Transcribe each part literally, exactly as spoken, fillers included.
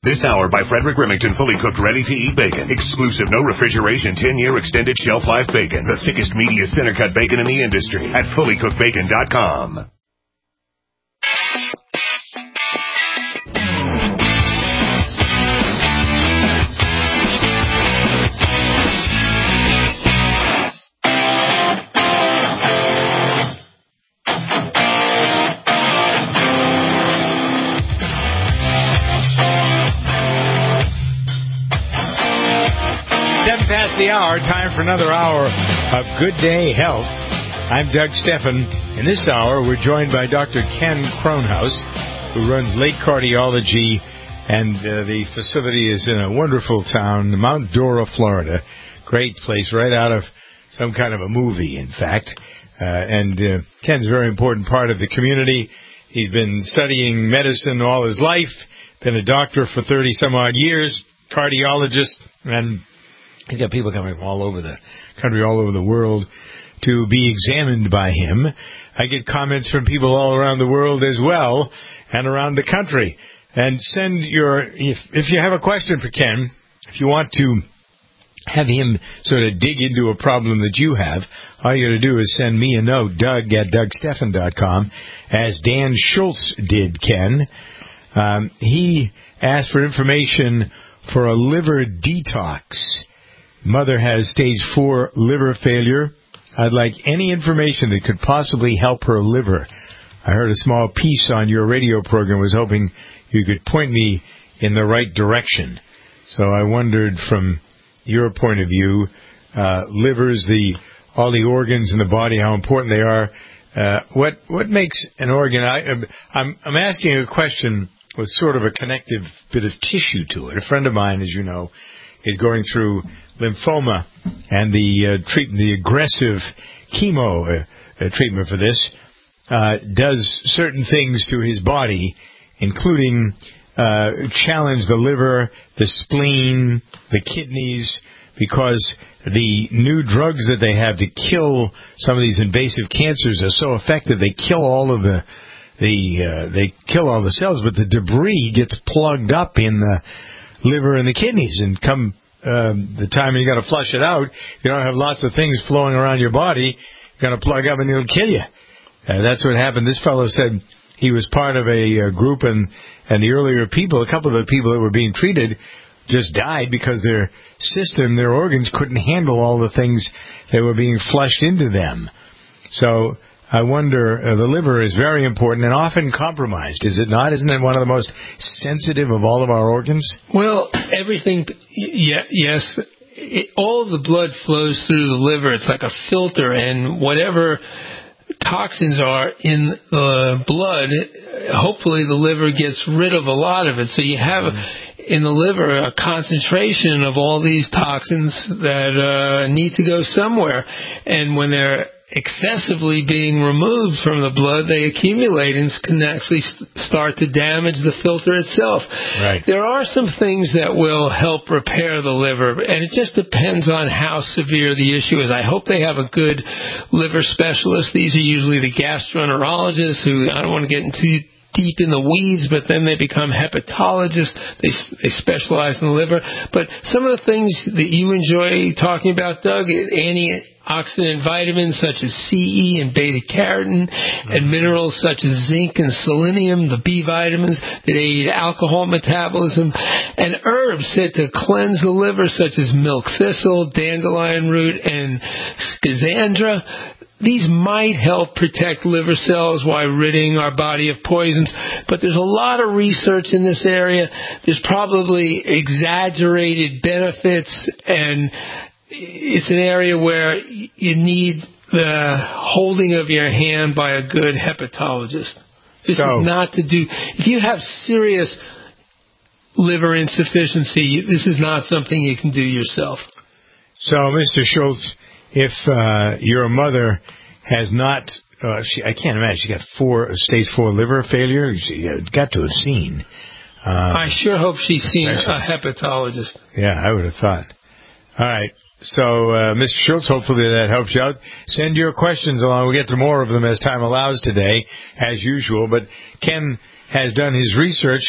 This hour by Frederick Remington, fully cooked, ready-to-eat bacon. Exclusive, no refrigeration, ten-year extended shelf life bacon. The thickest, meatiest, center-cut bacon in the industry at fully cooked bacon dot com. The hour, time for another hour of Good Day Health. I'm Doug Steffen. In this hour, we're joined by Doctor Ken Kronhaus, who runs Lake Cardiology, and uh, the facility is in a wonderful town, Mount Dora, Florida. Great place, right out of some kind of a movie, in fact. Uh, and uh, Ken's a very important part of the community. He's been studying medicine all his life, been a doctor for thirty-some-odd years, cardiologist, and he's got people coming from all over the country, all over the world, to be examined by him. I get comments from people all around the world as well, and around the country. And send your, if, if you have a question for Ken, if you want to have him sort of dig into a problem that you have, all you got to do is send me a note, Doug at Doug Steffen dot com, as Dan Schultz did, Ken. Um, he asked for information for a liver detox. Mother has stage four liver failure. I'd like any information that could possibly help her liver. I heard a small piece on your radio program. Was hoping you could point me in the right direction. So I wondered, from your point of view, uh, livers, the all the organs in the body, how important they are. Uh, what what makes an organ? I, I'm I'm asking a question with sort of a connective bit of tissue to it. A friend of mine, as you know, is going through lymphoma, and the uh, treatment, the aggressive chemo uh, uh, treatment for this, uh, does certain things to his body, including uh, challenge the liver, the spleen, the kidneys, because the new drugs that they have to kill some of these invasive cancers are so effective. They kill all of the the uh, they kill all the cells, but the debris gets plugged up in the liver and the kidneys, and come Um, the time you got to flush it out, you don't have lots of things flowing around your body, you're going to plug up and it'll kill you. Uh, that's what happened. This fellow said he was part of a uh, group, and, and the earlier people, a couple of the people that were being treated just died because their system, their organs couldn't handle all the things that were being flushed into them. So I wonder, uh, the liver is very important and often compromised, is it not? Isn't it one of the most sensitive of all of our organs? Well, everything, yeah, yes. It, all of the blood flows through the liver. It's like a filter, and whatever toxins are in the blood, hopefully the liver gets rid of a lot of it. So you have in the liver a concentration of all these toxins that uh, need to go somewhere. And when they're excessively being removed from the blood, they accumulate and can actually start to damage the filter itself. Right. There are some things that will help repair the liver, and it just depends on how severe the issue is. I hope they have a good liver specialist. These are usually the gastroenterologists who, I don't want to get into deep in the weeds, but then they become hepatologists. They they specialize in the liver. But some of the things that you enjoy talking about, Doug, antioxidant vitamins such as C E and beta-carotene, mm-hmm. and minerals such as zinc and selenium, the B vitamins that aid alcohol metabolism, and herbs said to cleanse the liver such as milk thistle, dandelion root, and schizandra. These might help protect liver cells while ridding our body of poisons, but there's a lot of research in this area. There's probably exaggerated benefits, and it's an area where you need the holding of your hand by a good hepatologist. This so, is not to do... If you have serious liver insufficiency, this is not something you can do yourself. So, Mister Schultz, if uh, your mother has not, uh, she, I can't imagine, she got four stage four liver failure. She got to have seen. Um, I sure hope she's seen a hepatologist. Yeah, I would have thought. All right. So, uh, Mister Schultz, hopefully that helps you out. Send your questions along. We'll get to more of them as time allows today, as usual. But Ken has done his research,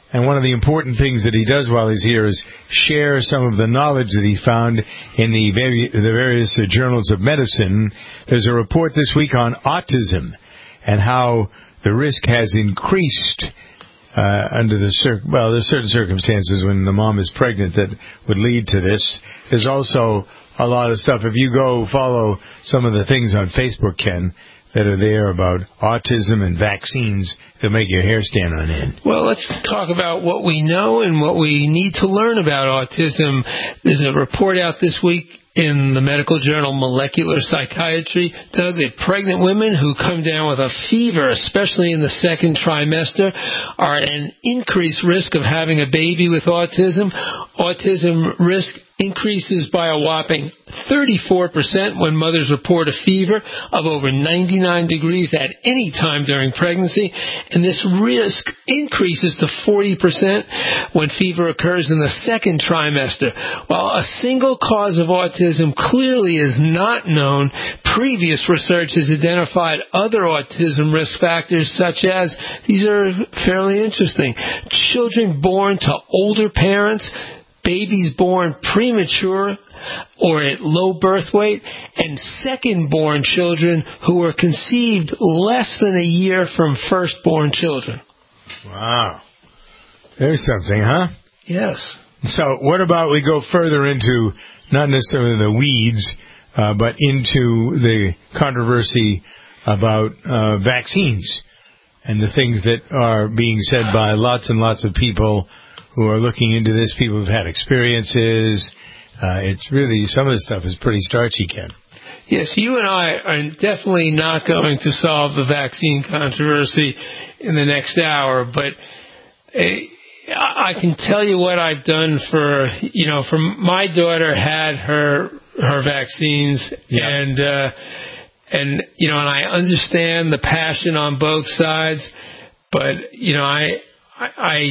And one of the important things that he does while he's here is share some of the knowledge that he found in the, vari- the various uh, journals of medicine. There's a report this week on autism and how the risk has increased uh, under the cir- well, there's certain circumstances when the mom is pregnant that would lead to this. There's also a lot of stuff. If you go follow some of the things on Facebook, Ken, that are there about autism and vaccines, that'll make your hair stand on end. Well, let's talk about what we know and what we need to learn about autism. There's a report out this week in the medical journal Molecular Psychiatry, Doug, that pregnant women who come down with a fever, especially in the second trimester, are at an increased risk of having a baby with autism. Autism risk increases by a whopping thirty-four percent when mothers report a fever of over ninety-nine degrees at any time during pregnancy, and this risk increases to forty percent when fever occurs in the second trimester. While a single cause of autism clearly is not known, previous research has identified other autism risk factors such as, these are fairly interesting, children born to older parents, babies born premature or at low birth weight, and second-born children who were conceived less than a year from first-born children. Wow. There's something, huh? Yes. So what about we go further into, not necessarily the weeds, uh, but into the controversy about uh, vaccines and the things that are being said by lots and lots of people who are looking into this, people who've had experiences. Uh, it's really, some of the stuff is pretty starchy, Ken. Yes, you and I are definitely not going to solve the vaccine controversy in the next hour, but uh, I can tell you what I've done for, you know, for my daughter had her her vaccines, yep. and, uh, and you know, and I understand the passion on both sides, but, you know, I, I, I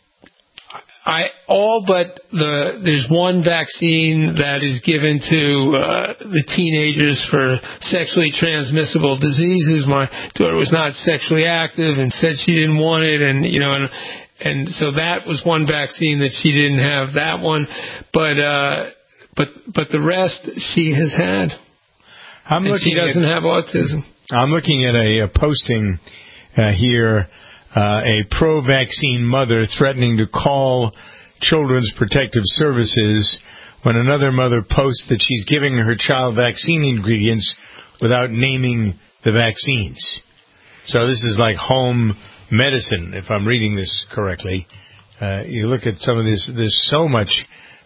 I all but the there's one vaccine that is given to uh, the teenagers for sexually transmissible diseases. My daughter was not sexually active and said she didn't want it, and you know, and and so that was one vaccine that she didn't have. That one, but uh, but but the rest she has had. I'm and she doesn't at, have autism. I'm looking at a, a posting uh, here. Uh, a pro-vaccine mother threatening to call Children's Protective Services when another mother posts that she's giving her child vaccine ingredients without naming the vaccines. So this is like home medicine, if I'm reading this correctly. Uh, you look at some of this, there's so much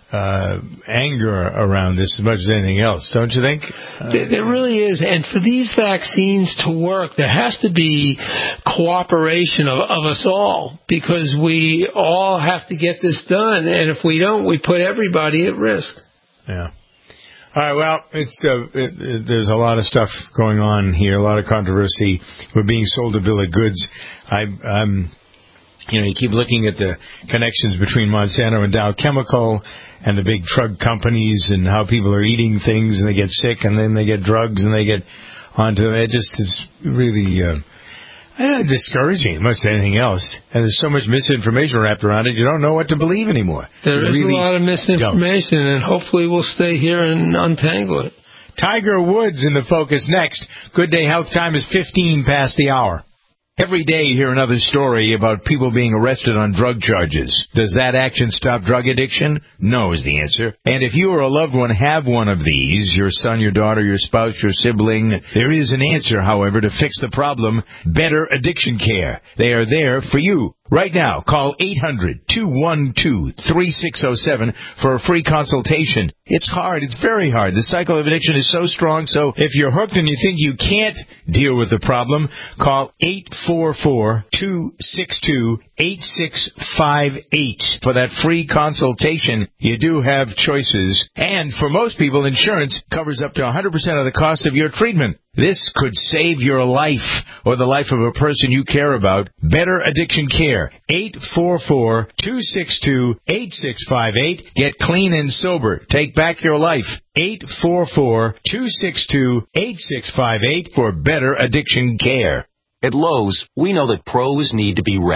uh, anger around this as much as anything else, don't you think? Uh, there, there really is, and for these vaccines to work, there has to be cooperation of, of us all, because we all have to get this done, and if we don't, we put everybody at risk. Yeah. All right, well, it's uh, it, it, there's a lot of stuff going on here, a lot of controversy. We're being sold a bill of goods. I, I'm, you know, you keep looking at the connections between Monsanto and Dow Chemical and the big drug companies and how people are eating things and they get sick and then they get drugs and they get onto it. It just is really uh, uh, discouraging, much as anything else. And there's so much misinformation wrapped around it, you don't know what to believe anymore. There you is really a lot of misinformation, don't. And hopefully we'll stay here and untangle it. Tiger Woods in the focus next. Good Day Health time is fifteen past the hour. Every day you hear another story about people being arrested on drug charges. Does that action stop drug addiction? No is the answer. And if you or a loved one have one of these, your son, your daughter, your spouse, your sibling, there is an answer, however, to fix the problem. Better Addiction Care. They are there for you. Right now, call eight hundred, two one two, three six zero seven for a free consultation. It's hard. It's very hard. The cycle of addiction is so strong, so if you're hooked and you think you can't deal with the problem, call eight four four, two six two, eight six five eight for that free consultation. You do have choices. And for most people, insurance covers up to one hundred percent of the cost of your treatment. This could save your life or the life of a person you care about. Better Addiction Care. eight four four, two six two, eight six five eight. Get clean and sober. Take back your life. eight four four, two six two, eight six five eight for Better Addiction Care. At Lowe's, we know that pros need to be ready.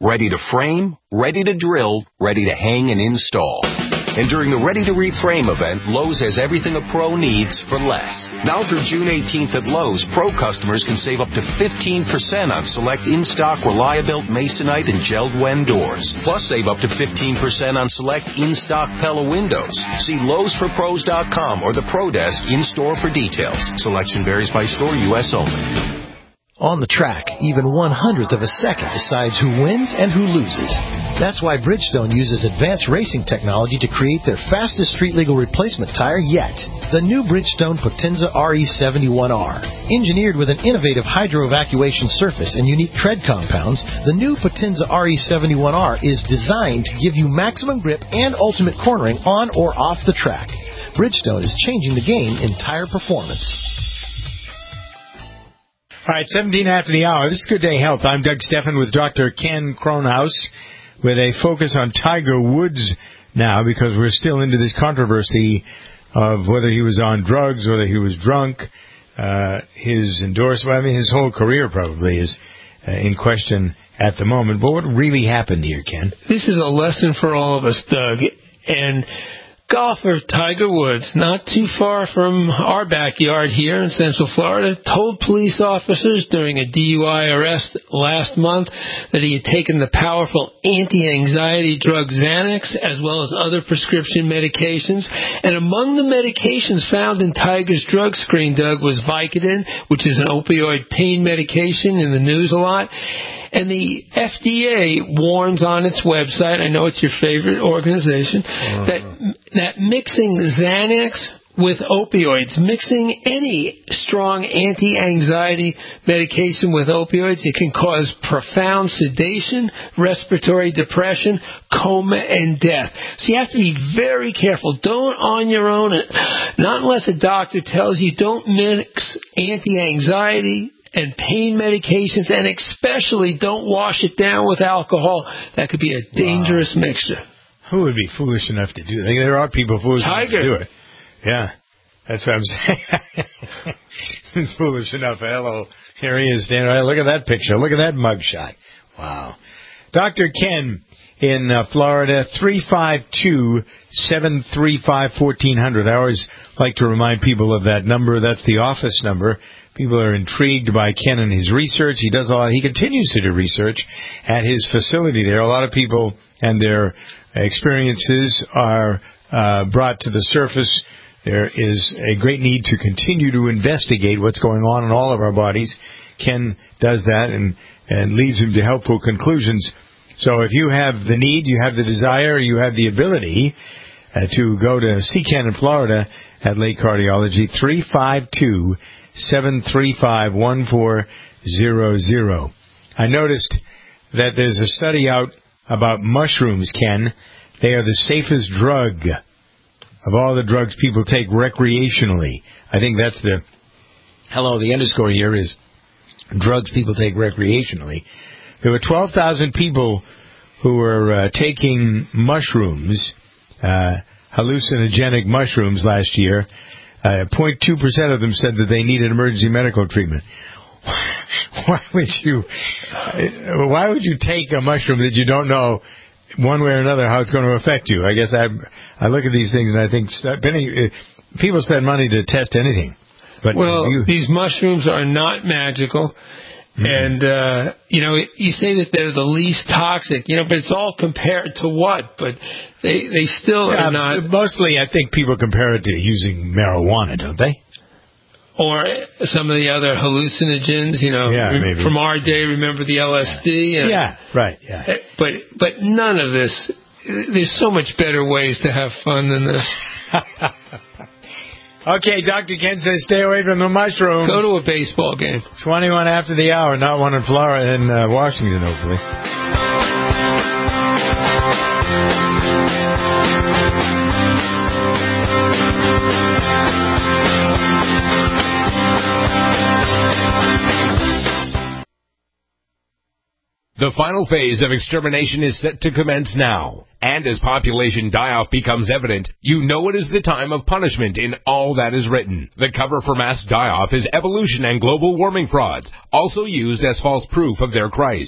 ready to frame, ready to drill, ready to hang and install. And during the Ready to Reframe event, Lowe's has everything a pro needs for less. Now through June eighteenth at Lowe's, pro customers can save up to fifteen percent on select in-stock Reliabuilt Masonite and Gelled Wen doors. Plus save up to fifteen percent on select in-stock Pella windows. See Lowe's For Pros dot com or the Pro Desk in-store for details. Selection varies by store, U S only. On the track, even one hundredth of a second decides who wins and who loses. That's why Bridgestone uses advanced racing technology to create their fastest street-legal replacement tire yet. The new Bridgestone Potenza R E seventy-one R. Engineered with an innovative hydro-evacuation surface and unique tread compounds, the new Potenza R E seventy-one R is designed to give you maximum grip and ultimate cornering on or off the track. Bridgestone is changing the game in tire performance. All right, seventeen after the hour. This is Good Day Health. I'm Doug Steffen with Doctor Ken Kronhaus with a focus on Tiger Woods now because we're still into this controversy of whether he was on drugs, whether he was drunk, uh, his endorsement. I mean, his whole career probably is uh, in question at the moment. But what really happened here, Ken? This is a lesson for all of us, Doug. And golfer Tiger Woods, not too far from our backyard here in Central Florida, told police officers during a D U I arrest last month that he had taken the powerful anti-anxiety drug Xanax as well as other prescription medications. And among the medications found in Tiger's drug screen, Doug, was Vicodin, which is an opioid pain medication in the news a lot. And the F D A warns on its website, I know it's your favorite organization, uh-huh. that that mixing Xanax with opioids, mixing any strong anti-anxiety medication with opioids, it can cause profound sedation, respiratory depression, coma, and death. So you have to be very careful. Don't on your own, not unless a doctor tells you, don't mix anti-anxiety and pain medications, and especially don't wash it down with alcohol. That could be a dangerous wow. mixture. Who would be foolish enough to do that? There are people foolish Tiger. enough to do it. Yeah, that's what I'm saying. He's foolish enough. Hello, here he is standing right. Look at that picture. Look at that mugshot. Wow. Doctor Ken in uh, Florida, three five two, seven three five, one four zero zero. I always like to remind people of that number. That's the office number. People are intrigued by Ken and his research. He does a lot. He continues to do research at his facility there. A lot of people and their experiences are uh, brought to the surface. There is a great need to continue to investigate what's going on in all of our bodies. Ken does that and, and leads him to helpful conclusions. So if you have the need, you have the desire, you have the ability uh, to go to see Ken in Florida at Lake Cardiology, three five two, seven three five, one four zero zero. I noticed that there's a study out about mushrooms, Ken. They are the safest drug of all the drugs people take recreationally. I think that's the, hello, the underscore here is drugs people take recreationally. There were twelve thousand people who were uh, taking mushrooms, uh, hallucinogenic mushrooms last year. Uh, zero point two percent of them said that they needed emergency medical treatment. Why would you, uh, why would you take a mushroom that you don't know one way or another how it's going to affect you? I guess I I look at these things and I think people spend money to test anything. But well, you, these mushrooms are not magical. Mm-hmm. And, uh, you know, you say that they're the least toxic, you know, but it's all compared to what? But they, they still yeah, are not. Mostly, I think people compare it to using marijuana, don't they? Or some of the other hallucinogens, you know, yeah, maybe. From our day, remember the L S D? And, yeah, right, yeah. But, but none of this, there's so much better ways to have fun than this. Okay, Doctor Ken says stay away from the mushrooms. Go to a baseball game. twenty-one after the hour, not one in Florida, in uh, Washington, hopefully. The final phase of extermination is set to commence now. And as population die-off becomes evident, you know it is the time of punishment in all that is written. The cover for mass die-off is evolution and global warming frauds, also used as false proof of their Christ.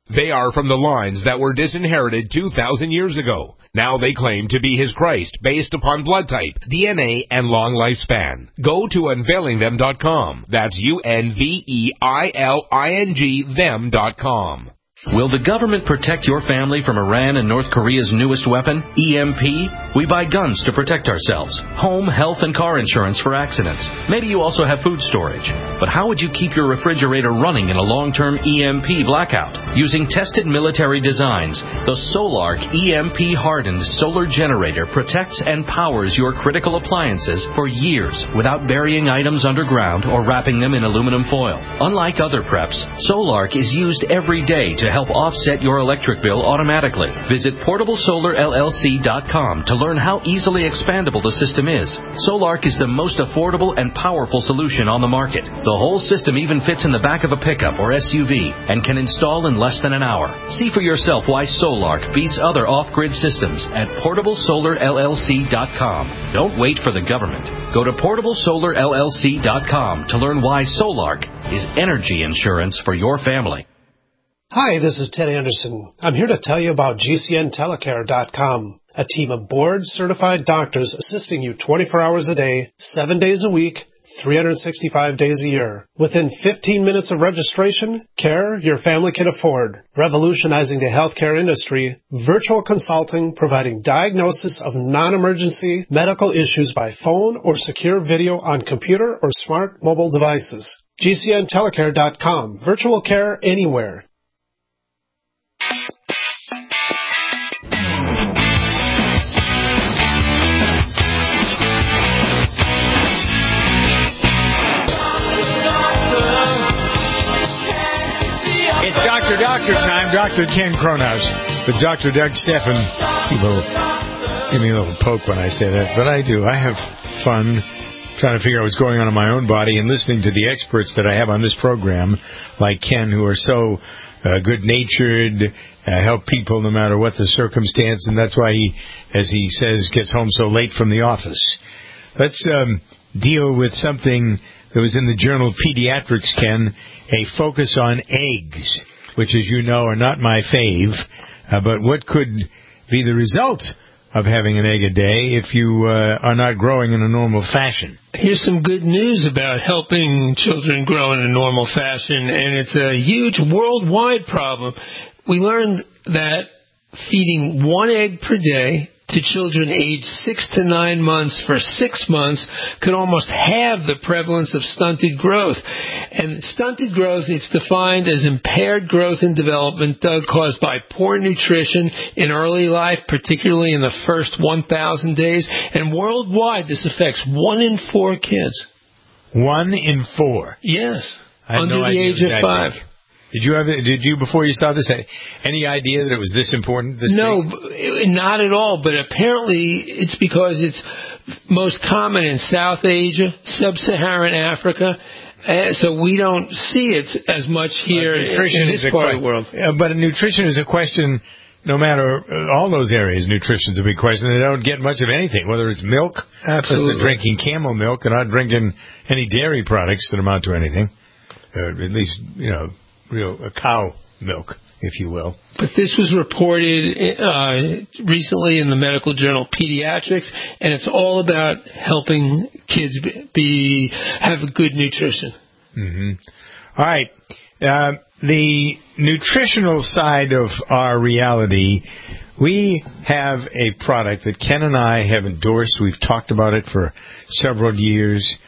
They are from the lines that were disinherited two thousand years ago. Now they claim to be his Christ based upon blood type, D N A, and long lifespan. Go to unveiling them dot com. That's U N V E I L I N G them dot com. Will the government protect your family from Iran and North Korea's newest weapon, E M P? We buy guns to protect ourselves, home, health, and car insurance for accidents. Maybe you also have food storage. But how would you keep your refrigerator running in a long-term E M P blackout? Using tested military designs, the Solark E M P-hardened solar generator protects and powers your critical appliances for years without burying items underground or wrapping them in aluminum foil. Unlike other preps, Solark is used every day to help offset your electric bill automatically. Visit portable solar L L C dot com to learn how easily expandable the system is. Solark is the most affordable and powerful solution on the market. The whole system even fits in the back of a pickup or S U V and can install in less than an hour. See for yourself why Solark beats other off-grid systems at portable solar L L C dot com. Don't wait for the government. Go to portable solar L L C dot com to learn why Solark is energy insurance for your family. Hi, this is Ted Anderson. I'm here to tell you about G C N telecare dot com, a team of board-certified doctors assisting you twenty-four hours a day, seven days a week, three hundred sixty-five days a year. Within fifteen minutes of registration, care your family can afford. Revolutionizing the healthcare industry, virtual consulting providing diagnosis of non-emergency medical issues by phone or secure video on computer or smart mobile devices. G C N telecare dot com. Virtual care anywhere. It's Doctor Doctor time. Doctor Ken Cronhaus with Doctor Doug Steffen. People give me a little poke when I say that, but I do. I have fun trying to figure out what's going on in my own body and listening to the experts that I have on this program, like Ken, who are so uh, good-natured, uh, help people no matter what the circumstance, and that's why he, as he says, gets home so late from the office. Let's um, deal with something that was in the journal Pediatrics, Ken, a focus on eggs, which, as you know, are not my fave, uh, but what could be the result of having an egg a day if you uh, are not growing in a normal fashion? Here's some good news about helping children grow in a normal fashion, and it's a huge worldwide problem. We learned that feeding one egg per day to children aged six to nine months for six months could almost halve the prevalence of stunted growth. And stunted growth, it's defined as impaired growth and development, Doug, caused by poor nutrition in early life, particularly in the first one thousand days. And worldwide, this affects one in four kids. One in four? Yes, under no the age of five. Big. Did you have? Did you before you saw this any idea that it was this important? This no, big? Not at all. But apparently, it's because it's most common in South Asia, Sub-Saharan Africa. Uh, so we don't see it as much here in this part que- of the world. Uh, but nutrition is a question. No matter uh, all those areas, nutrition is a big question. They don't get much of anything, whether it's milk, absolutely, they're drinking camel milk and not drinking any dairy products that amount to anything. Uh, at least, you know. Real a cow milk, if you will. But this was reported uh, recently in the medical journal Pediatrics, and it's all about helping kids be have a good nutrition. Mm-hmm. All right. Uh, the nutritional side of our reality, we have a product that Ken and I have endorsed. We've talked about it for several years.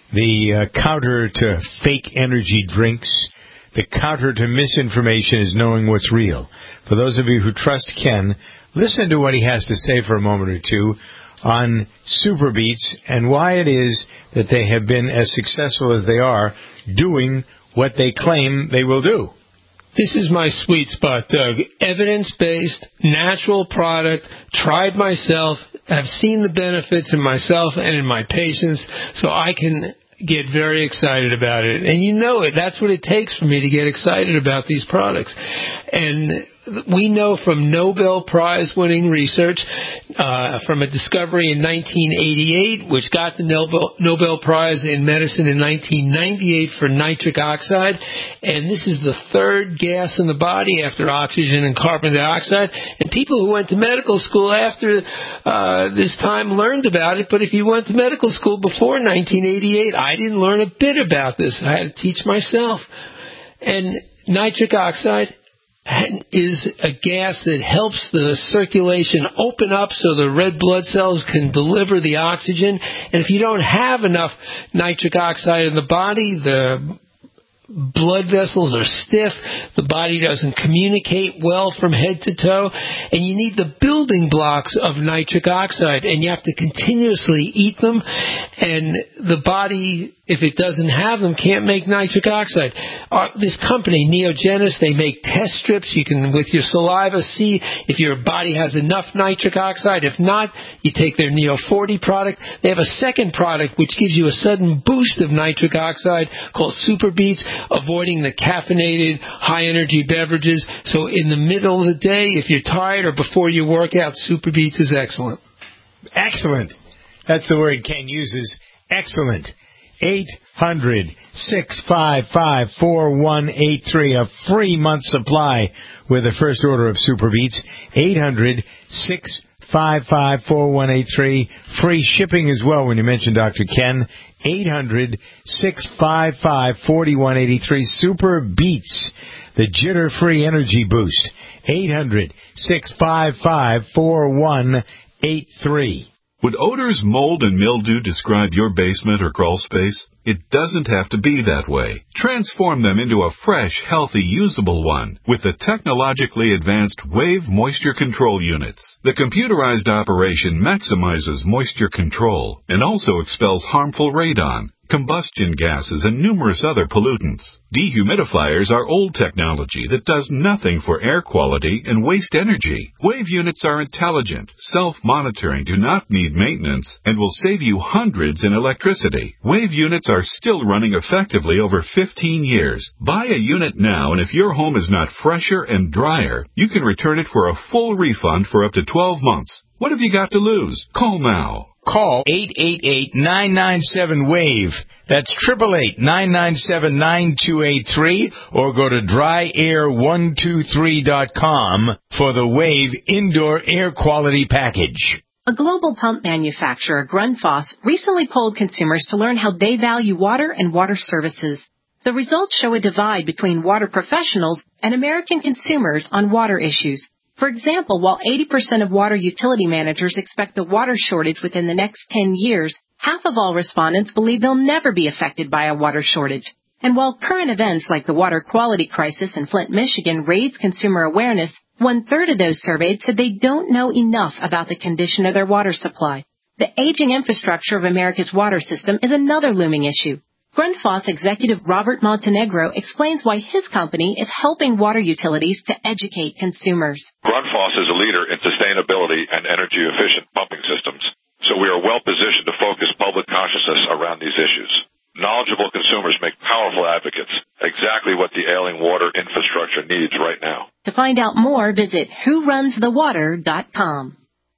The uh, counter to fake energy drinks. The counter to misinformation is knowing what's real. For those of you who trust Ken, listen to what he has to say for a moment or two on SuperBeets and why it is that they have been as successful as they are doing what they claim they will do. This is my sweet spot, Doug. Evidence-based, natural product, tried myself, have seen the benefits in myself and in my patients, so I can get very excited about it. And you know it. That's what it takes for me to get excited about these products. And we know from Nobel Prize-winning research, uh, from a discovery in nineteen eighty-eight, which got the Nobel, Nobel Prize in Medicine in nineteen ninety-eight for nitric oxide, and this is the third gas in the body after oxygen and carbon dioxide. And people who went to medical school after uh, this time learned about it, but if you went to medical school before nineteen eighty-eight, I didn't learn a bit about this. I had to teach myself. And nitric oxide is a gas that helps the circulation open up so the red blood cells can deliver the oxygen. And if you don't have enough nitric oxide in the body, the blood vessels are stiff, the body doesn't communicate well from head to toe, and you need the building blocks of nitric oxide, and you have to continuously eat them, and the body, if it doesn't have them, can't make nitric oxide. Uh, this company, Neogenis, they make test strips. You can, with your saliva, see if your body has enough nitric oxide. If not, you take their Neo forty product. They have a second product which gives you a sudden boost of nitric oxide called Super Beets, avoiding the caffeinated, high-energy beverages. So in the middle of the day, if you're tired or before you work out, Super Beets is excellent. Excellent. That's the word Ken uses. Excellent. eight hundred, six five five, four one eight three, a free month supply with the first order of Super Beets. eight hundred, six five five, four one eight three. Free shipping as well when you mention Doctor Ken. eight hundred, six five five, four one eight three. Super Beets, the jitter-free energy boost. eight hundred, six five five, four one eight three. Would odors, mold, and mildew describe your basement or crawl space? It doesn't have to be that way. Transform them into a fresh, healthy, usable one with the technologically advanced Wave Moisture Control Units. The computerized operation maximizes moisture control and also expels harmful radon, combustion gases, and numerous other pollutants. Dehumidifiers are old technology that does nothing for air quality and waste energy. Wave units are intelligent, self-monitoring, do not need maintenance, and will save you hundreds in electricity. Wave units are still running effectively over fifteen years. Buy a unit now, and if your home is not fresher and drier, you can return it for a full refund for up to twelve months. What have you got to lose? Call now. Call eight eight eight, nine nine seven, WAVE. That's eight eight eight, nine nine seven, nine two eight three, or go to dry air one two three dot com for the WAVE Indoor Air Quality Package. A global pump manufacturer, Grundfos, recently polled consumers to learn how they value water and water services. The results show a divide between water professionals and American consumers on water issues. For example, while eighty percent of water utility managers expect a water shortage within the next ten years, half of all respondents believe they'll never be affected by a water shortage. And while current events like the water quality crisis in Flint, Michigan raised consumer awareness, one-third of those surveyed said they don't know enough about the condition of their water supply. The aging infrastructure of America's water system is another looming issue. Grundfos executive Robert Montenegro explains why his company is helping water utilities to educate consumers. Grundfos is a leader in sustainability and energy-efficient pumping systems, so we are well-positioned to focus public consciousness around these issues. Knowledgeable consumers make powerful advocates, exactly what the ailing water infrastructure needs right now. To find out more, visit who runs the water dot com.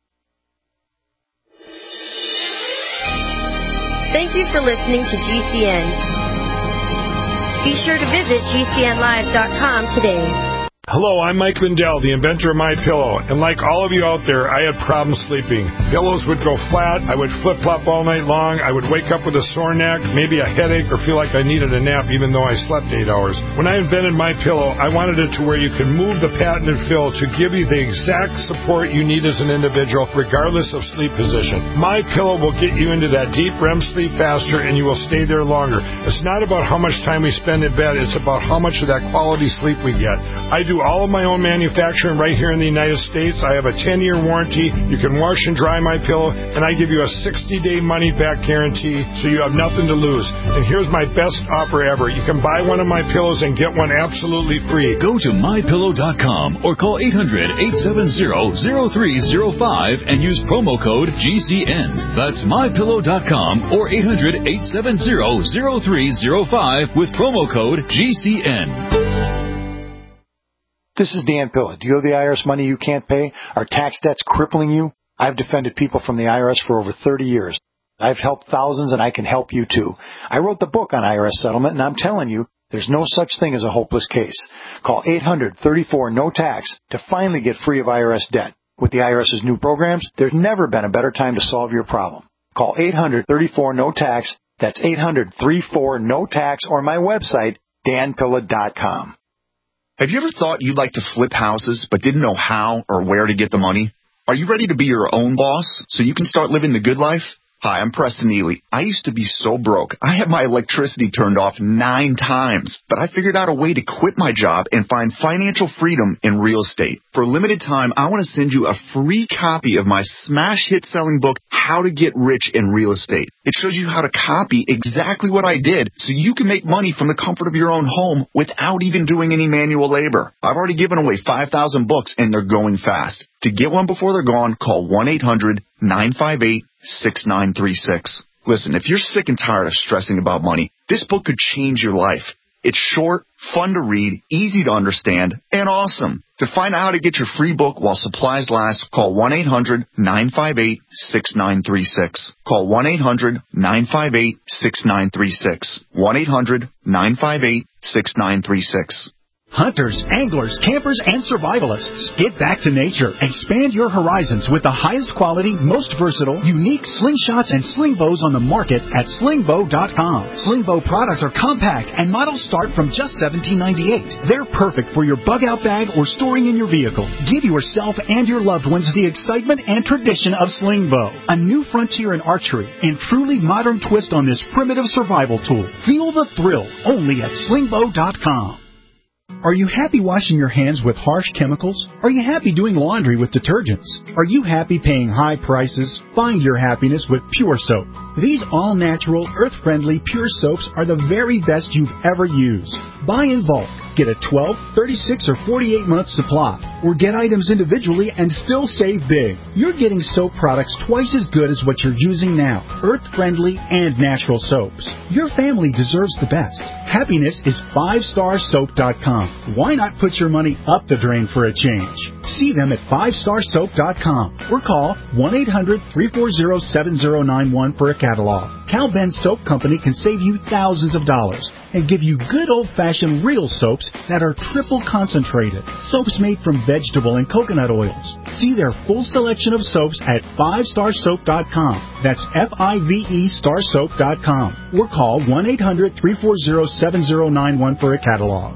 Thank you for listening to G C N. Be sure to visit G C N live dot com today. Hello, I'm Mike Lindell, the inventor of MyPillow, and like all of you out there, I had problems sleeping. Pillows would go flat, I would flip-flop all night long, I would wake up with a sore neck, maybe a headache, or feel like I needed a nap even though I slept eight hours. When I invented MyPillow, I wanted it to where you can move the patented fill to give you the exact support you need as an individual, regardless of sleep position. MyPillow will get you into that deep R E M sleep faster, and you will stay there longer. It's not about how much time we spend in bed, it's about how much of that quality sleep we get. I do all of my own manufacturing right here in the United States. I have a ten-year warranty. You can wash and dry my pillow, and I give you a sixty-day money-back guarantee, so you have nothing to lose. And here's my best offer ever. You can buy one of my pillows and get one absolutely free. Go to my pillow dot com or call eight hundred, eight seven zero, zero three zero five and use promo code G C N. That's my pillow dot com or eight hundred, eight seven zero, zero three zero five with promo code G C N. This is Dan Pilla. Do you owe the I R S money you can't pay? Are tax debts crippling you? I've defended people from the I R S for over thirty years. I've helped thousands, and I can help you too. I wrote the book on I R S settlement, and I'm telling you, there's no such thing as a hopeless case. Call eight hundred, thirty-four, no tax to finally get free of I R S debt. With the IRS's new programs, there's never been a better time to solve your problem. Call eight hundred, thirty-four, no tax. That's eight hundred, thirty-four, no tax, or my website, dan pilla dot com. Have you ever thought you'd like to flip houses but didn't know how or where to get the money? Are you ready to be your own boss so you can start living the good life? Hi, I'm Preston Neely. I used to be so broke. I had my electricity turned off nine times, but I figured out a way to quit my job and find financial freedom in real estate. For a limited time, I want to send you a free copy of my smash hit selling book, How to Get Rich in Real Estate. It shows you how to copy exactly what I did so you can make money from the comfort of your own home without even doing any manual labor. I've already given away five thousand books and they're going fast. To get one before they're gone, call one eight hundred, nine five eight, six nine three six. Listen, if you're sick and tired of stressing about money, this book could change your life. It's short, fun to read, easy to understand, and awesome. To find out how to get your free book while supplies last, call one eight hundred, nine five eight, six nine three six. Call one eight hundred, nine five eight, six nine three six. one eight hundred, nine five eight, six nine three six. Hunters, anglers, campers, and survivalists. Get back to nature. Expand your horizons with the highest quality, most versatile, unique slingshots and sling bows on the market at sling bow dot com. Sling bow products are compact and models start from just seventeen ninety-eight. They're perfect for your bug out bag or storing in your vehicle. Give yourself and your loved ones the excitement and tradition of sling bow. A new frontier in archery and truly modern twist on this primitive survival tool. Feel the thrill only at sling bow dot com. Are you happy washing your hands with harsh chemicals? Are you happy doing laundry with detergents? Are you happy paying high prices? Find your happiness with Pure Soap. These all-natural, earth-friendly Pure Soaps are the very best you've ever used. Buy in bulk. Get a twelve, thirty-six, or forty-eight month supply. Or get items individually and still save big. You're getting soap products twice as good as what you're using now. Earth-friendly and natural soaps. Your family deserves the best. Happiness is five star soap dot com. Why not put your money up the drain for a change? See them at five star soap dot com or call one eight hundred, three four zero, seven zero nine one for a catalog. Cal Ben Soap Company can save you thousands of dollars and give you good old-fashioned real soaps that are triple concentrated. Soaps made from vegetable and coconut oils. See their full selection of soaps at five star soap dot com. That's F I V E star soap dot com. Or call one eight hundred, three four zero, seven zero nine one for a catalog.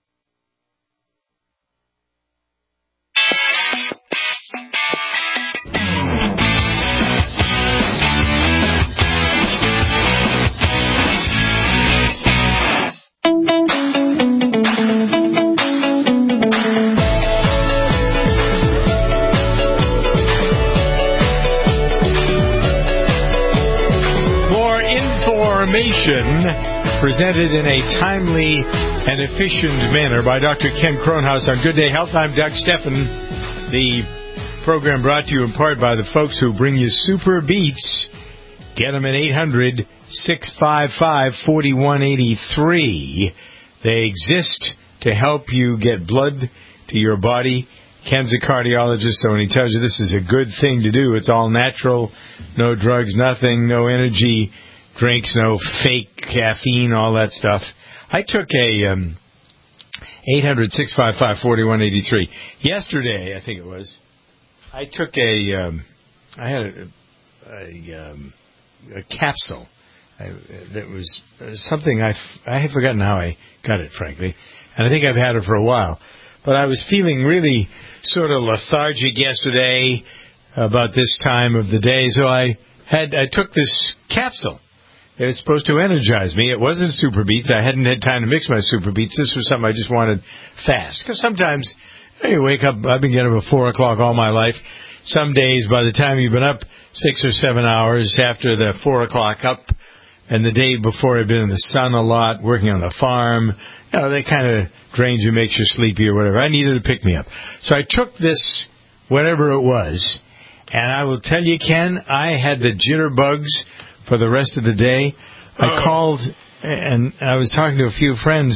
Presented in a timely and efficient manner by Doctor Ken Kronhaus on Good Day Health. I'm Doug Steffen. The program brought to you in part by the folks who bring you Super Beats. Get them at eight hundred, six five five, four one eight three. They exist to help you get blood to your body. Ken's a cardiologist, so when he tells you this is a good thing to do, it's all natural, no drugs, nothing, no energy drinks, no fake caffeine, all that stuff. I took a um, eight hundred, six five five, four one eight three. Yesterday, I think it was, I took a, um, I had a, a, um, a capsule I, that was something I, I had forgotten how I got it, frankly, and I think I've had it for a while. But I was feeling really sort of lethargic yesterday about this time of the day, so I had I took this capsule. It was supposed to energize me. It wasn't Super Beats. I hadn't had time to mix my Super Beats. This was something I just wanted fast. Because sometimes you wake up, I've been getting up at four o'clock all my life. Some days, by the time you've been up six or seven hours after the four o'clock up, and the day before I've been in the sun a lot, working on the farm, you know, that kind of drains you, makes you sleepy or whatever. I needed to pick me up. So I took this, whatever it was, and I will tell you, Ken, I had the jitterbugs for the rest of the day. I oh. called, and I was talking to a few friends,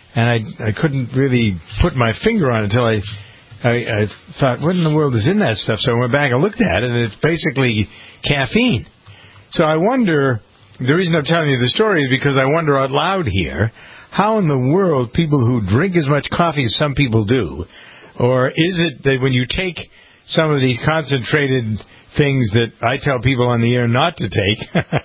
and I I couldn't really put my finger on it until I, I I thought, what in the world is in that stuff? So I went back and looked at it, and it's basically caffeine. So I wonder, the reason I'm telling you the story is because I wonder out loud here, how in the world people who drink as much coffee as some people do, or is it that when you take some of these concentrated things that I tell people on the air not to take,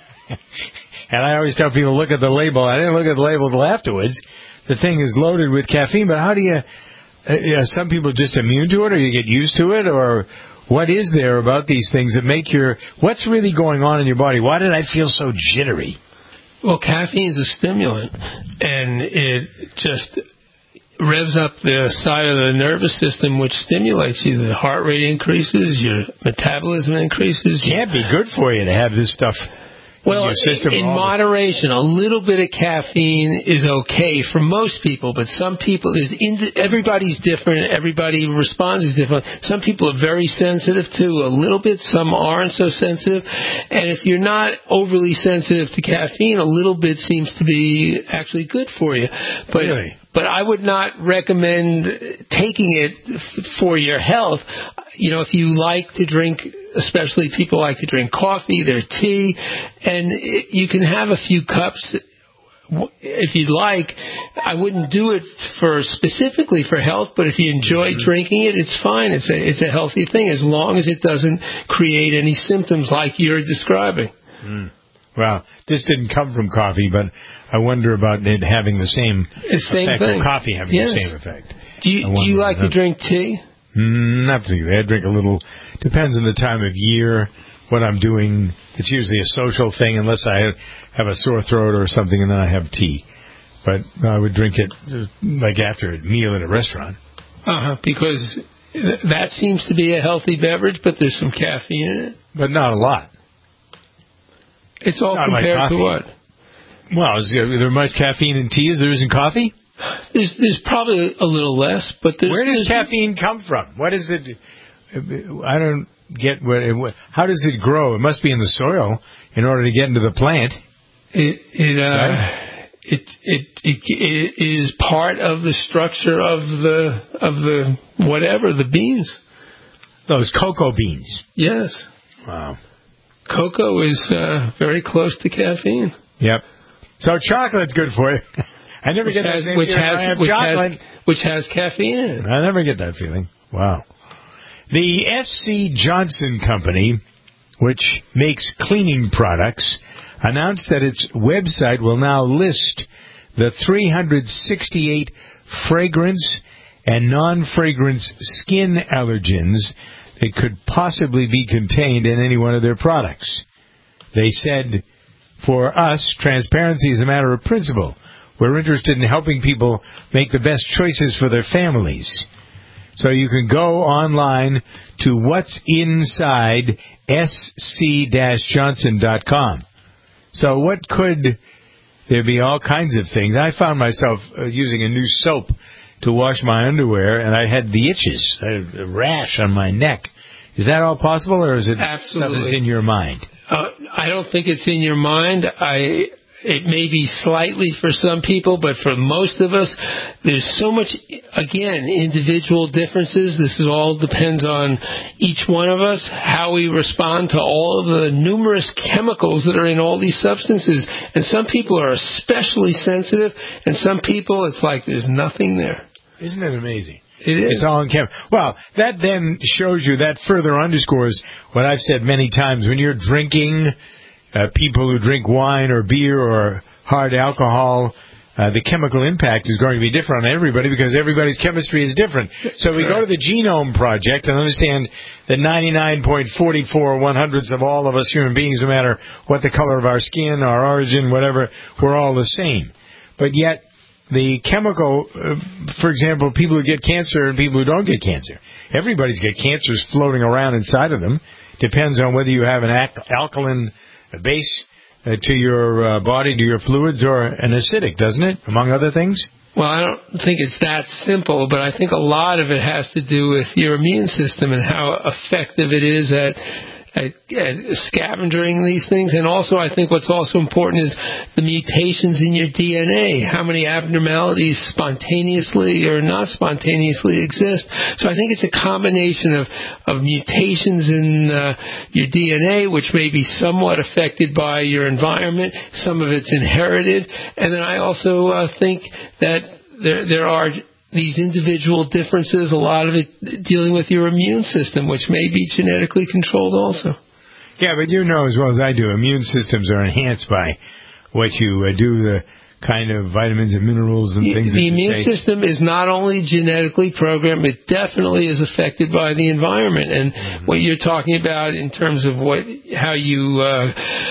and I always tell people, look at the label. I didn't look at the label until afterwards. The thing is loaded with caffeine, but how do you, uh, some people are just immune to it, or you get used to it, or what is there about these things that make your, what's really going on in your body? Why did I feel so jittery? Well, caffeine is a stimulant, and it just revs up the side of the nervous system, which stimulates you. The heart rate increases, your metabolism increases. Can't be good for you to have this stuff well, in your system. In moderation, a little bit of caffeine is okay for most people, but some people, is everybody's different. Everybody responds is different. Some people are very sensitive to a little bit. Some aren't so sensitive. And if you're not overly sensitive to caffeine, a little bit seems to be actually good for you. But, really? But I would not recommend taking it f- for your health. You know, if you like to drink, especially people like to drink coffee, their tea, and it, you can have a few cups if you'd like. I wouldn't do it for specifically for health, but if you enjoy mm-hmm. drinking it, it's fine. It's a, it's a healthy thing as long as it doesn't create any symptoms like you're describing. Mm. Well, this didn't come from coffee, but I wonder about it having the same, same effect, thing. or coffee having yes. the same effect. Do you, do you like to drink tea? Mm, not particularly. I drink a little. Depends on the time of year, what I'm doing. It's usually a social thing, unless I have a sore throat or something, and then I have tea. But I would drink it like after a meal at a restaurant. Uh-huh, because that seems to be a healthy beverage, but there's some caffeine in it. But not a lot. It's all not compared like to what? Well, is there much caffeine in tea as there is in coffee? There's, there's probably a little less, but there's... Where does there's, caffeine come from? What is it? I don't get what... It, how does it grow? It must be in the soil in order to get into the plant. It it uh, right? it, it it it is part of the structure of the of the whatever the beans. Those cocoa beans. Yes. Wow. Cocoa is uh, very close to caffeine. Yep. So chocolate's good for you. I never which get has, that same which feeling has, when I have which chocolate. Has, which has caffeine in it. I never get that feeling. Wow. The S C Johnson Company, which makes cleaning products, announced that its website will now list the three hundred sixty-eight fragrance and non-fragrance skin allergens that could possibly be contained in any one of their products. They said, for us, transparency is a matter of principle. We're interested in helping people make the best choices for their families. So you can go online to what's inside S C Johnson dot com. So what could there be? All kinds of things. I found myself uh, using a new soap to wash my underwear, and I had the itches, a, a rash on my neck. Is that all possible, or is it Absolutely. stuff that's in your mind? Uh, I don't think it's in your mind. I It may be slightly for some people, but for most of us, there's so much, again, individual differences. This is all depends on each one of us, how we respond to all of the numerous chemicals that are in all these substances. And some people are especially sensitive, and some people, it's like there's nothing there. Isn't it amazing? It is. It's all in chem. Well, that then shows you, that further underscores what I've said many times. When you're drinking, uh, people who drink wine or beer or hard alcohol, uh, the chemical impact is going to be different on everybody because everybody's chemistry is different. So we go to the Genome Project and understand that ninety-nine point four four one hundredths of all of us human beings, no matter what the color of our skin, our origin, whatever, we're all the same. But yet, the chemical, uh, for example, people who get cancer and people who don't get cancer. Everybody's got cancers floating around inside of them. Depends on whether you have an al- alkaline base uh, to your uh, body, to your fluids, or an acidic, doesn't it, among other things? Well, I don't think it's that simple, but I think a lot of it has to do with your immune system and how effective it is at at, at scavenging these things. And also, I think what's also important is the mutations in your D N A, how many abnormalities spontaneously or not spontaneously exist. So I think it's a combination of, of mutations in uh, your D N A, which may be somewhat affected by your environment. Some of it's inherited. And then I also uh, think that there there are these individual differences, a lot of it dealing with your immune system, which may be genetically controlled also. Yeah, but you know as well as I do, immune systems are enhanced by what you uh, do, the kind of vitamins and minerals and The, things the that you immune take. system is not only genetically programmed, it definitely is affected by the environment. And mm-hmm. what you're talking about in terms of what how you uh,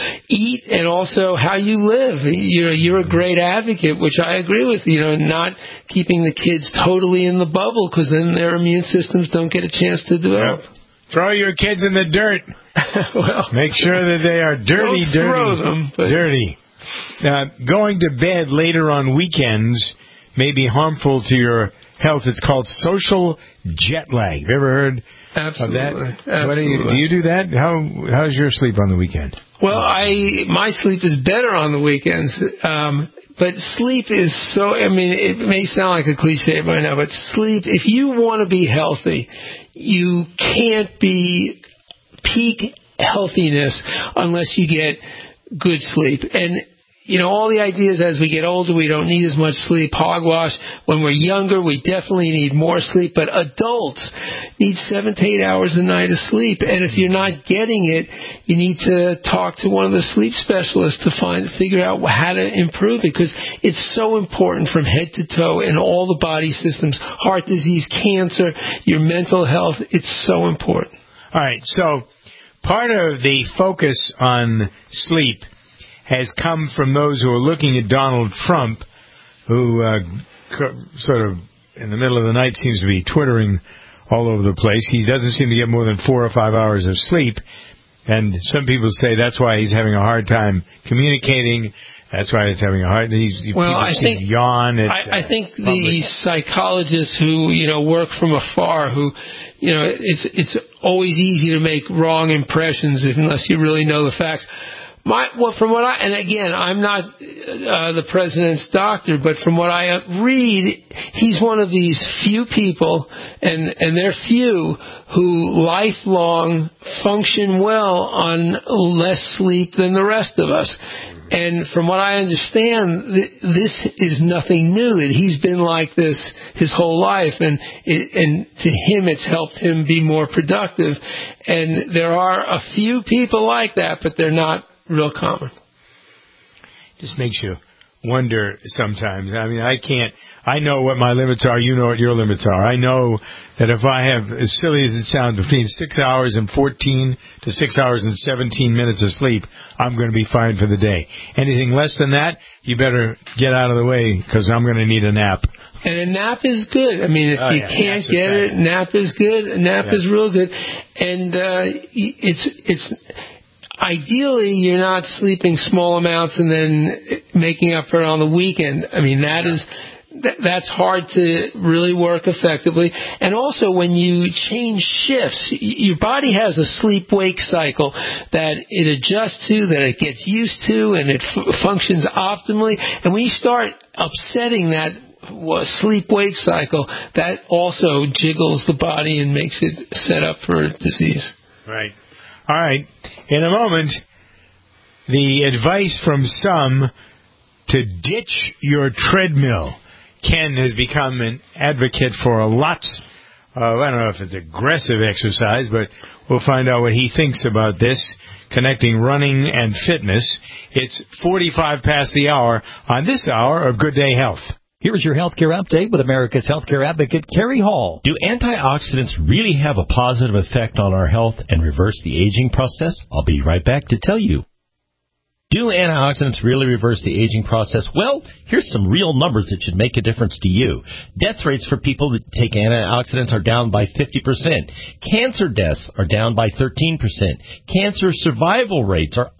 eat and also how you live. You know, you're a great advocate, which I agree with, you know, not keeping the kids totally in the bubble because then their immune systems don't get a chance to develop. Yep. Throw your kids in the dirt. Well, make sure that they are dirty, don't dirty, throw them, but dirty. Now, going to bed later on weekends may be harmful to your health. It's called social jet lag. Have you ever heard Absolutely. of that? Absolutely. What do you, do you do that? How How's your sleep on the weekend? Well, I my sleep is better on the weekends. Um, But sleep is so, I mean, it may sound like a cliche by now, but sleep, if you want to be healthy, you can't be peak healthiness unless you get good sleep. And, you know, all the ideas as we get older, we don't need as much sleep, hogwash. When we're younger, we definitely need more sleep. But adults need seven to eight hours a night of sleep. And if you're not getting it, you need to talk to one of the sleep specialists to find, figure out how to improve it. Because it's so important from head to toe in all the body systems, heart disease, cancer, your mental health. It's so important. All right. So part of the focus on sleep has come from those who are looking at Donald Trump, who uh, sort of in the middle of the night seems to be twittering all over the place. He doesn't seem to get more than four or five hours of sleep, and some people say that's why he's having a hard time communicating. That's why he's having a hard. He's, well, people I seem think to yawn. At, I, I think uh, the psychologists who you know work from afar, who you know, it's it's always easy to make wrong impressions unless you really know the facts. My, well, from what I, and again, I'm not uh, the president's doctor, but from what I read, he's one of these few people, and, and they're few, who lifelong function well on less sleep than the rest of us. And from what I understand, th- this is nothing new, that he's been like this his whole life, and it, and to him it's helped him be more productive. And there are a few people like that, but they're not real common. Just makes you wonder sometimes. I mean, I can't, I know what my limits are, you know what your limits are. I know that if I have, as silly as it sounds, between six hours and fourteen to six hours and seventeen minutes of sleep, I'm going to be fine for the day. Anything less than that, you better get out of the way, because I'm going to need a nap. And a nap is good. I mean, if oh, you yeah, can't get it, nap is good. A nap yeah. is real good. And uh, it's it's... Ideally, you're not sleeping small amounts and then making up for it on the weekend. I mean, that is that, that's hard to really work effectively. And also, when you change shifts, your body has a sleep-wake cycle that it adjusts to, that it gets used to, and it f- functions optimally. And when you start upsetting that sleep-wake cycle, that also jiggles the body and makes it set up for disease. Right. All right. In a moment, the advice from some to ditch your treadmill. Ken has become an advocate for lots of, I don't know if it's aggressive exercise, but we'll find out what he thinks about this, connecting running and fitness. It's forty-five past the hour on this hour of Good Day Health. Here's your healthcare update with America's healthcare advocate, Kerry Hall. Do antioxidants really have a positive effect on our health and reverse the aging process? I'll be right back to tell you. Do antioxidants really reverse the aging process? Well, here's some real numbers that should make a difference to you. Death rates for people that take antioxidants are down by fifty percent. Cancer deaths are down by thirteen percent. Cancer survival rates are up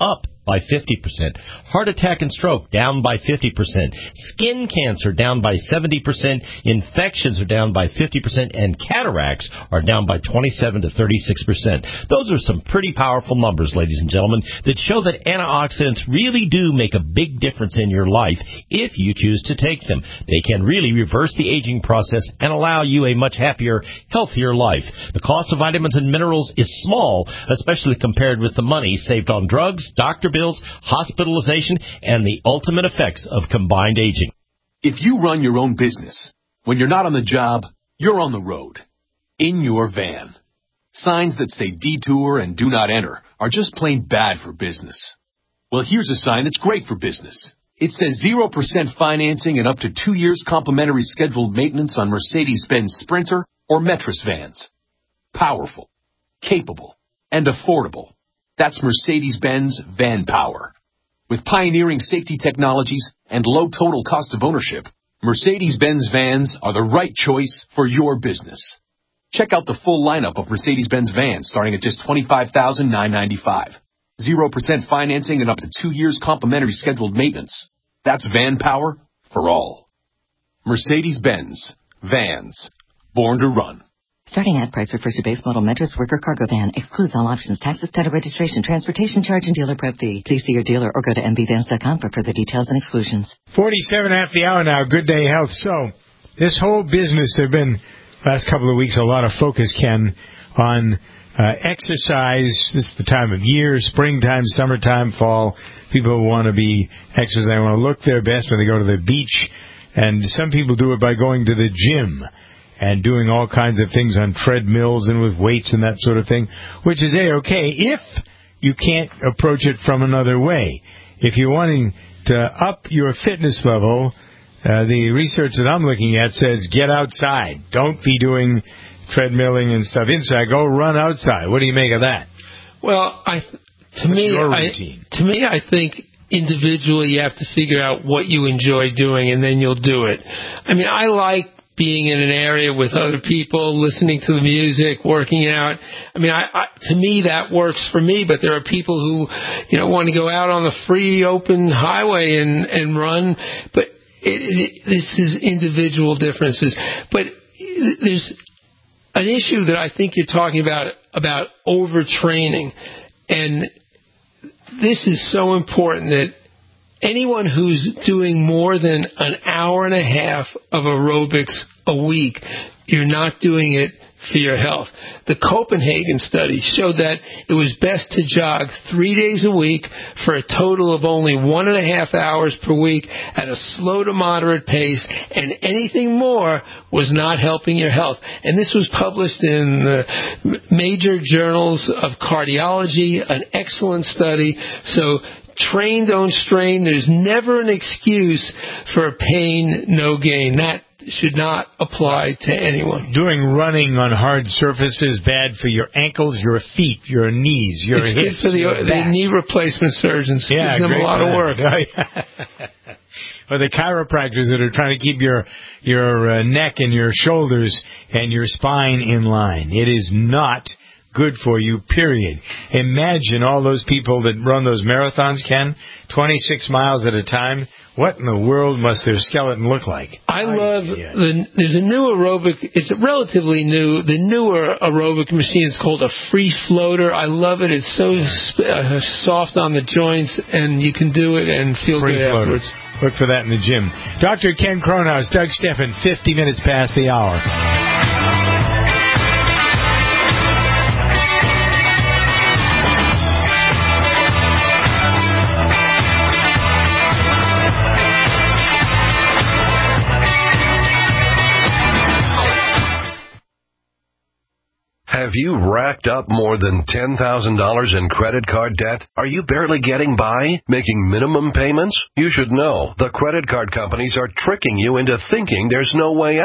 by fifty percent. Heart attack and stroke down by fifty percent. Skin cancer down by seventy percent. Infections are down by fifty percent. And cataracts are down by twenty-seven to thirty-six percent. Those are some pretty powerful numbers, ladies and gentlemen, that show that antioxidants really do make a big difference in your life if you choose to take them. They can really reverse the aging process and allow you a much happier, healthier life. The cost of vitamins and minerals is small, especially compared with the money saved on drugs, doctor bills, hospitalization, and the ultimate effects of combined aging. If you run your own business, when you're not on the job, you're on the road, in your van. Signs that say detour and do not enter are just plain bad for business. Well, here's a sign that's great for business. It says zero percent financing and up to two years complimentary scheduled maintenance on Mercedes-Benz Sprinter or Metris vans. Powerful, capable, and affordable. That's Mercedes-Benz Van Power. With pioneering safety technologies and low total cost of ownership, Mercedes-Benz vans are the right choice for your business. Check out the full lineup of Mercedes-Benz vans starting at just twenty-five thousand nine hundred ninety-five dollars. zero percent financing and up to two years complimentary scheduled maintenance. That's Van Power for all. Mercedes-Benz Vans. Born to run. Starting ad price refers to base model Metris worker cargo van. Excludes all options, taxes, title registration, transportation charge, and dealer prep fee. Please see your dealer or go to m v vans dot com for further details and exclusions. forty-seven after the hour now. Good Day Health. So, this whole business, there have been, last couple of weeks, a lot of focus, Ken, on uh, exercise. This is the time of year, springtime, summertime, fall. People want to be exercising. They want to look their best when they go to the beach. And some people do it by going to the gym and doing all kinds of things on treadmills and with weights and that sort of thing, which is A-okay if you can't approach it from another way. If you're wanting to up your fitness level, uh, the research that I'm looking at says get outside. Don't be doing treadmilling and stuff inside. Go run outside. What do you make of that? Well, I to What's me, your I, routine? to me, I think individually you have to figure out what you enjoy doing, and then you'll do it. I mean, I like being in an area with other people, listening to the music, working out. I mean, I, I, to me, that works for me, but there are people who, you know, want to go out on the free, open highway and, and run. But it, it, this is individual differences. But there's an issue that I think you're talking about, about overtraining. And this is so important that anyone who's doing more than an hour and a half of aerobics a week, you're not doing it for your health. The Copenhagen study showed that it was best to jog three days a week for a total of only one and a half hours per week at a slow to moderate pace, and anything more was not helping your health. And this was published in the major journals of cardiology, an excellent study. So train, don't strain. There's never an excuse for pain, no gain. That should not apply to anyone. Doing running on hard surfaces bad for your ankles, your feet, your knees, your it's hips, good for the, your the back. knee replacement surgeons. Yeah, gives them a great lot for of that. work. Oh, yeah. Or the chiropractors that are trying to keep your your uh, neck and your shoulders and your spine in line. It is not good for you, period. Imagine all those people that run those marathons, Ken, twenty-six miles at a time. What in the world must their skeleton look like? I love, the, there's a new aerobic, it's relatively new, the newer aerobic machine is called a free floater. I love it. It's so sp- uh, soft on the joints, and you can do it and feel Free good floater. afterwards. Look for that in the gym. Doctor Ken Kronhaus, Doug Steffen, fifty minutes past the hour. Have you racked up more than ten thousand dollars in credit card debt? Are you barely getting by, making minimum payments? You should know the credit card companies are tricking you into thinking there's no way out.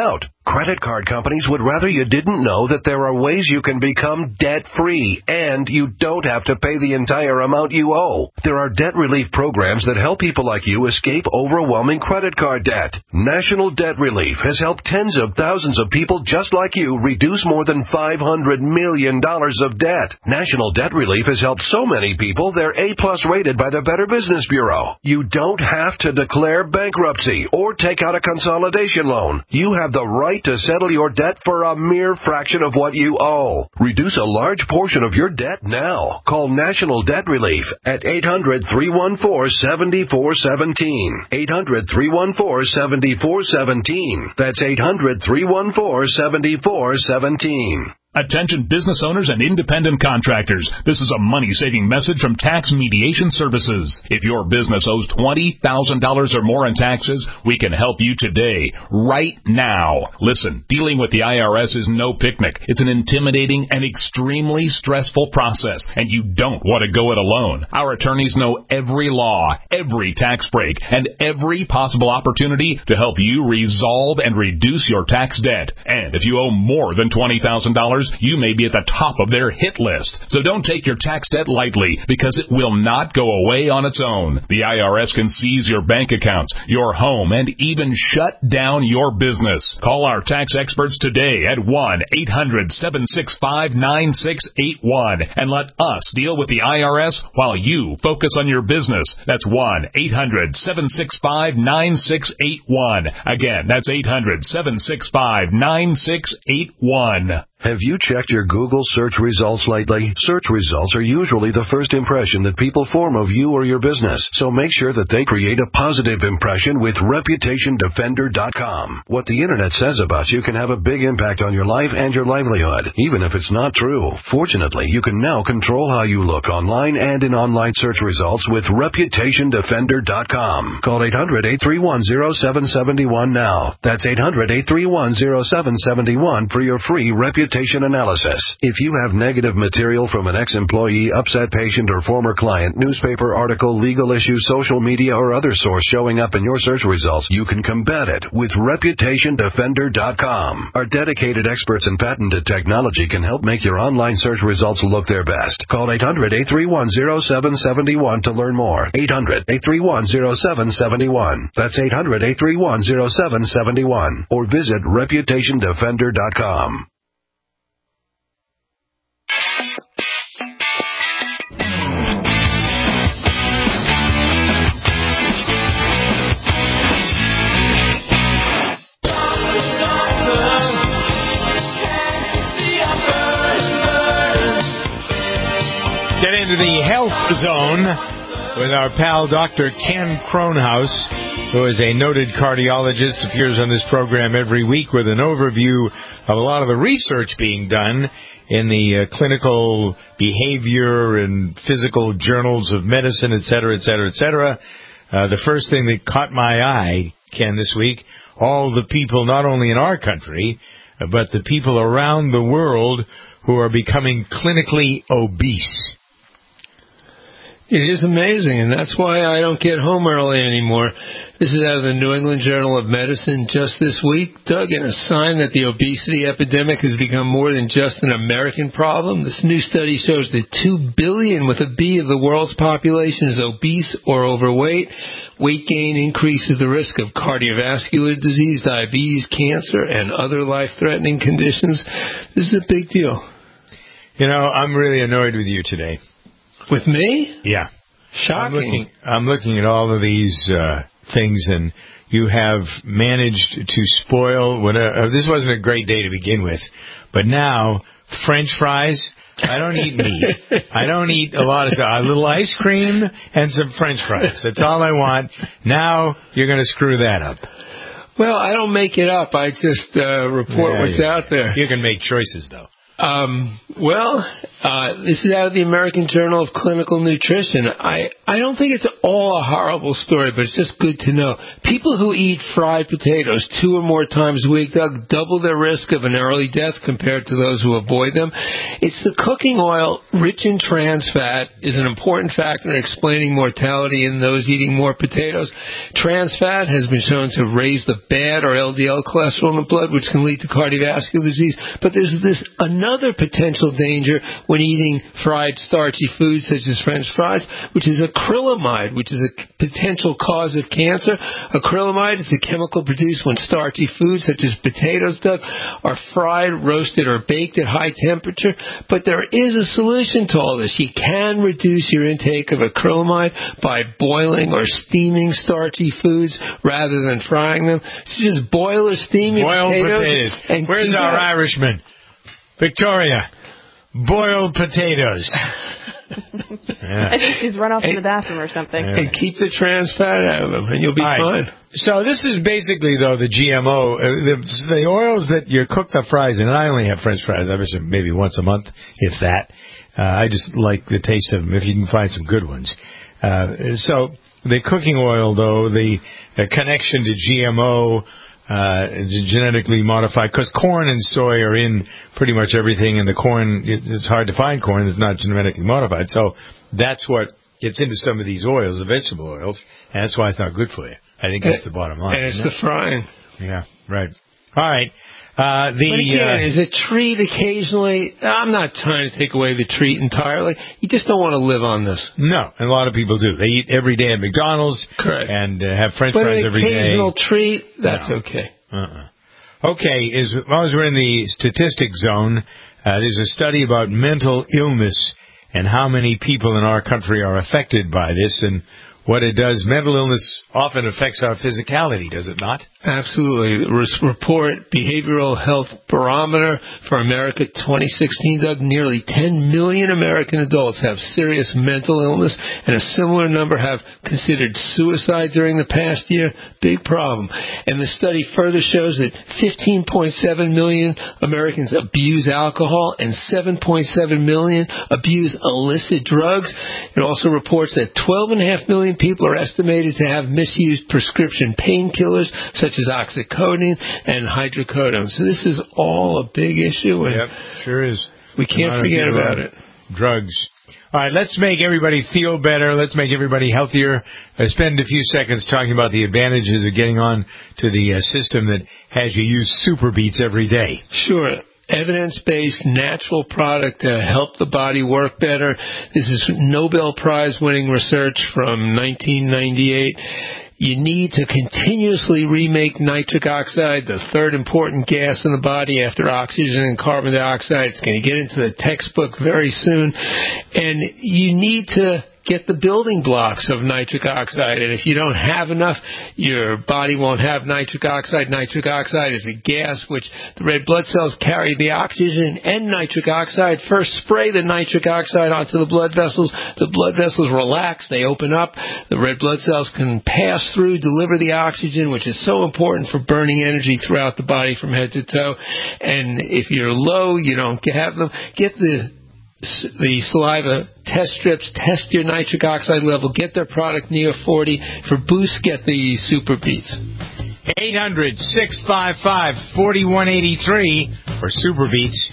Credit card companies would rather you didn't know that there are ways you can become debt-free and you don't have to pay the entire amount you owe. There are debt relief programs that help people like you escape overwhelming credit card debt. National Debt Relief has helped tens of thousands of people just like you reduce more than five hundred million dollars of debt. National Debt Relief has helped so many people they're A-plus rated by the Better Business Bureau. You don't have to declare bankruptcy or take out a consolidation loan. You have the right to settle your debt for a mere fraction of what you owe. Reduce a large portion of your debt now. Call National Debt Relief at eight hundred, three one four, seven four one seven. eight hundred, three one four, seven four one seven. That's eight hundred, three one four, seven four one seven. Attention business owners and independent contractors. This is a money-saving message from Tax Mediation Services. If your business owes twenty thousand dollars or more in taxes, we can help you today, right now. Listen, dealing with the I R S is no picnic. It's an intimidating and extremely stressful process, and you don't want to go it alone. Our attorneys know every law, every tax break, and every possible opportunity to help you resolve and reduce your tax debt. And if you owe more than twenty thousand dollars, you may be at the top of their hit list. So don't take your tax debt lightly, because it will not go away on its own. The I R S can seize your bank accounts, your home, and even shut down your business. Call our tax experts today at one eight hundred, seven six five, nine six eight one and let us deal with the I R S while you focus on your business. That's one eight hundred, seven six five, nine six eight one. Again, that's eight hundred, seven six five, nine six eight one. Have you checked your Google search results lately? Search results are usually the first impression that people form of you or your business, so make sure that they create a positive impression with Reputation Defender dot com. What the Internet says about you can have a big impact on your life and your livelihood, even if it's not true. Fortunately, you can now control how you look online and in online search results with Reputation Defender dot com. Call eight hundred, eight three one, zero seven seven one now. That's eight hundred, eight three one, zero seven seven one for your free Reputation analysis. If you have negative material from an ex-employee, upset patient, or former client, newspaper article, legal issue, social media, or other source showing up in your search results, you can combat it with Reputation Defender dot com. Our dedicated experts in patented technology can help make your online search results look their best. Call eight hundred, eight three one, zero seven seven one to learn more. eight hundred, eight three one, zero seven seven one. That's eight hundred, eight three one, zero seven seven one. Or visit Reputation Defender dot com. Get into the health zone with our pal Doctor Ken Kronhaus, who is a noted cardiologist, appears on this program every week with an overview of a lot of the research being done in the uh, clinical behavior and physical journals of medicine, et cetera, et cetera, et cetera. Uh, the first thing that caught my eye, Ken, this week, all the people, not only in our country, uh, but the people around the world who are becoming clinically obese. It is amazing, and that's why I don't get home early anymore. This is out of the New England Journal of Medicine just this week, Doug, and a sign that the obesity epidemic has become more than just an American problem. This new study shows that two billion with a B of the world's population is obese or overweight. Weight gain increases the risk of cardiovascular disease, diabetes, cancer, and other life-threatening conditions. This is a big deal. You know, I'm really annoyed with you today. With me? Yeah. Shocking. I'm looking, I'm looking at all of these uh, things, and you have managed to spoil what a, uh, this wasn't a great day to begin with, but now French fries. I don't eat meat. I don't eat a lot of stuff. A little ice cream and some French fries. That's all I want. Now you're going to screw that up. Well, I don't make it up. I just uh, report yeah, what's yeah. out there. You can make choices, though. Um, well, uh, this is out of the American Journal of Clinical Nutrition. I, I don't think it's all a horrible story, but it's just good to know. People who eat fried potatoes two or more times a week, Doug, double their risk of an early death compared to those who avoid them. It's the cooking oil rich in trans fat is an important factor in explaining mortality in those eating more potatoes. Trans fat has been shown to raise the bad or L D L cholesterol in the blood, which can lead to cardiovascular disease. But there's this another potential danger when eating fried starchy foods such as French fries, which is acrylamide, which is a potential cause of cancer. Acrylamide is a chemical produced when starchy foods such as potatoes, Doug, are fried, roasted, or baked at high temperature. But there is a solution to all this. You can reduce your intake of acrylamide by boiling or steaming starchy foods rather than frying them. So just boil or steam your Boiled potatoes. potatoes. And Where's our that. Irishman? Victoria, boiled potatoes. Yeah. I think she's run off to the bathroom or something. Yeah. And keep the trans fat out of them, and you'll be right. fine. So this is basically, though, the G M O, uh, the, the oils that you cook the fries in. And I only have French fries, I wish maybe once a month, if that. Uh, I just like the taste of them, if you can find some good ones. Uh, so the cooking oil, though, the, the connection to G M O, Uh, it's genetically modified, because corn and soy are in pretty much everything, and the corn, it's hard to find corn that's not genetically modified. So that's what gets into some of these oils, the vegetable oils, and that's why it's not good for you. I think that's the bottom line. And it's the frying. Yeah, right. All right. Uh, the, but again, uh, is a treat occasionally? I'm not trying to take away the treat entirely. You just don't want to live on this. No, and a lot of people do. They eat every day at McDonald's. Correct. And uh, have French but fries every day. But an occasional treat, that's no. okay. Uh-uh. Okay, as long as we're in the statistic zone, uh, there's a study about mental illness and how many people in our country are affected by this, and what it does. Mental illness often affects our physicality, does it not? Absolutely. The report, Behavioral Health Barometer for America twenty sixteen, Doug, nearly ten million American adults have serious mental illness, and a similar number have considered suicide during the past year. Big problem. And the study further shows that fifteen point seven million Americans abuse alcohol and seven point seven million abuse illicit drugs. It also reports that twelve point five million people are estimated to have misused prescription painkillers such as oxycodone and hydrocodone. So this is all a big issue. And yep, sure is. We can't forget about it. Drugs. All right, let's make everybody feel better. Let's make everybody healthier. Uh, spend a few seconds talking about the advantages of getting on to the uh, system that has you use Super Beets every day. Sure. Evidence-based natural product to help the body work better. This is Nobel Prize-winning research from nineteen ninety-eight. You need to continuously remake nitric oxide, the third important gas in the body after oxygen and carbon dioxide. It's going to get into the textbook very soon. And you need to get the building blocks of nitric oxide. And if you don't have enough, your body won't have nitric oxide. Nitric oxide is a gas which the red blood cells carry the oxygen and nitric oxide. First spray the nitric oxide onto the blood vessels. The blood vessels relax. They open up. The red blood cells can pass through, deliver the oxygen, which is so important for burning energy throughout the body from head to toe. And if you're low, you don't have them. Get the the saliva test strips, test your nitric oxide level, get their product Neo forty. For Boost, get the Super Beets. eight hundred, six five five, four one eight three for Super Beets.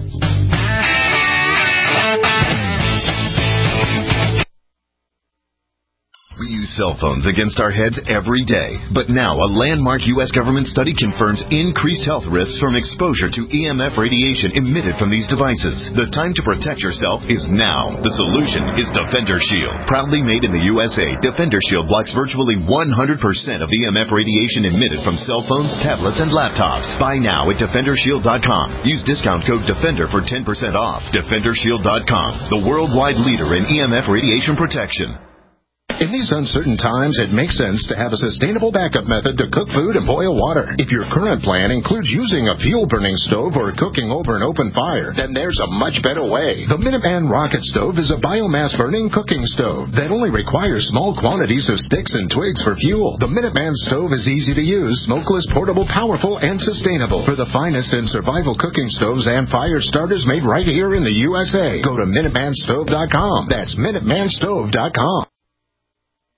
We use cell phones against our heads every day. But now a landmark U S government study confirms increased health risks from exposure to E M F radiation emitted from these devices. The time to protect yourself is now. The solution is Defender Shield. Proudly made in the U S A, Defender Shield blocks virtually one hundred percent of E M F radiation emitted from cell phones, tablets, and laptops. Buy now at Defender Shield dot com. Use discount code DEFENDER for ten percent off. Defender Shield dot com, the worldwide leader in E M F radiation protection. In these uncertain times, it makes sense to have a sustainable backup method to cook food and boil water. If your current plan includes using a fuel-burning stove or cooking over an open fire, then there's a much better way. The Minuteman Rocket Stove is a biomass-burning cooking stove that only requires small quantities of sticks and twigs for fuel. The Minuteman Stove is easy to use, smokeless, portable, powerful, and sustainable. For the finest in survival cooking stoves and fire starters made right here in the U S A, go to Minuteman Stove dot com. That's Minuteman Stove dot com.